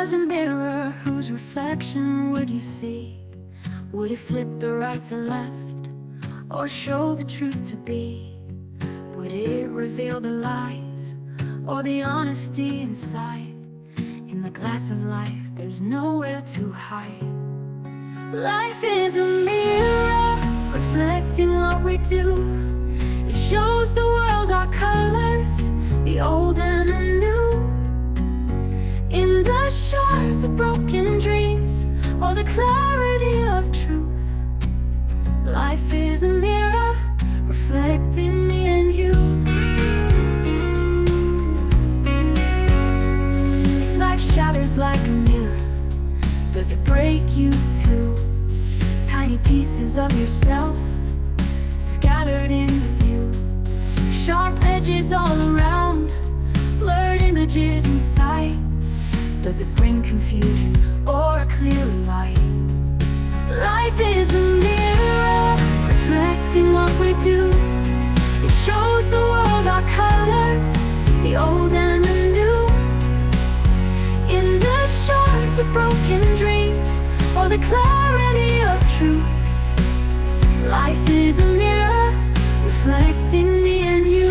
was a mirror, whose reflection would you see? Would it flip the right to left, or show the truth to be? Would it reveal the lies, or the honesty inside? In the glass of life, there's nowhere to hide. Life is a mirror, reflecting what we do. It shows the world our colors, the old and the new. In the shards of broken dreams, or the clarity of truth. Life is a mirror, reflecting me and you. If life shatters like a mirror, does it break you too? Tiny pieces of yourself, scattered in the view. Sharp edges all around, blurred images inside. Does it bring confusion or a clear light? Life is a mirror, reflecting what we do. It shows the world our colors, the old and the new. In the shards of broken dreams, or the clarity of truth. Life is a mirror, reflecting me and you.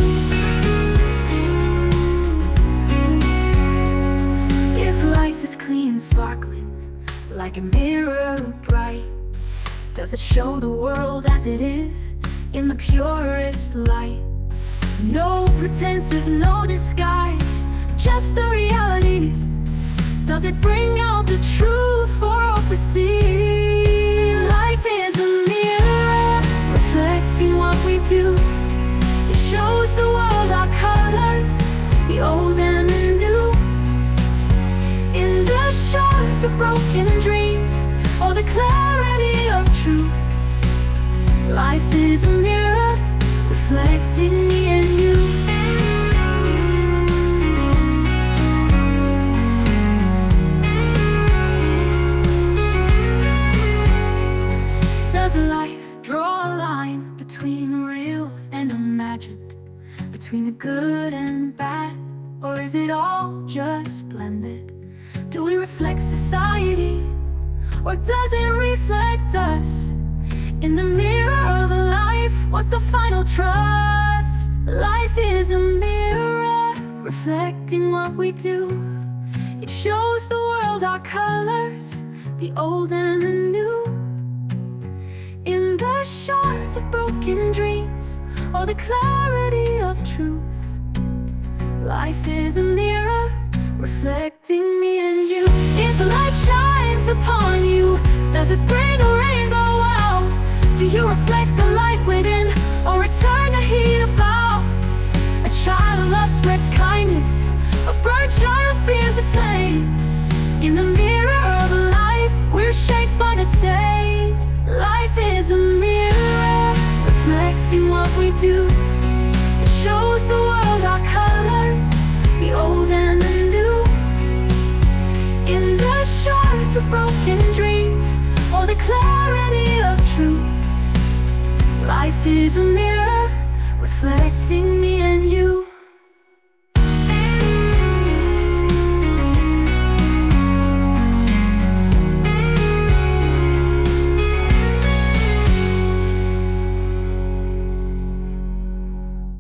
If life is clean and sparkling, like a mirror bright, does it show the world as it is, in the purest light? No pretenses, no disguise, just the reality. Does it bring out the truth for all to see? Life is a mirror, reflecting what we do. It shows the world our colors, the old and the new. In the shards of broken dreams, or the clarity of truth. Life is a mirror, reflecting me and you. Does life draw a line between real and imagined, between the good and bad, or is it all just blended? Do we reflect society, or does it reflect us? In the mirror of a life, what's the final trust? Life is a mirror, reflecting what we do. It shows the world our colors, the old and the new. In the shards of broken dreams, or the clarity of truth. Life is a mirror, reflecting me and you. If the light shines upon you, does it bring a rainbow out? Do you reflect the light within, or return the heat about? A child of love spreads kindness, a burnt child fears the flame. In the mirror of life, we're shaped by the same. Life is a mirror, reflecting what we do. It shows the world our colors, the old and the new. In the shards of broken dreams, or the clarity of truth. Life is a mirror.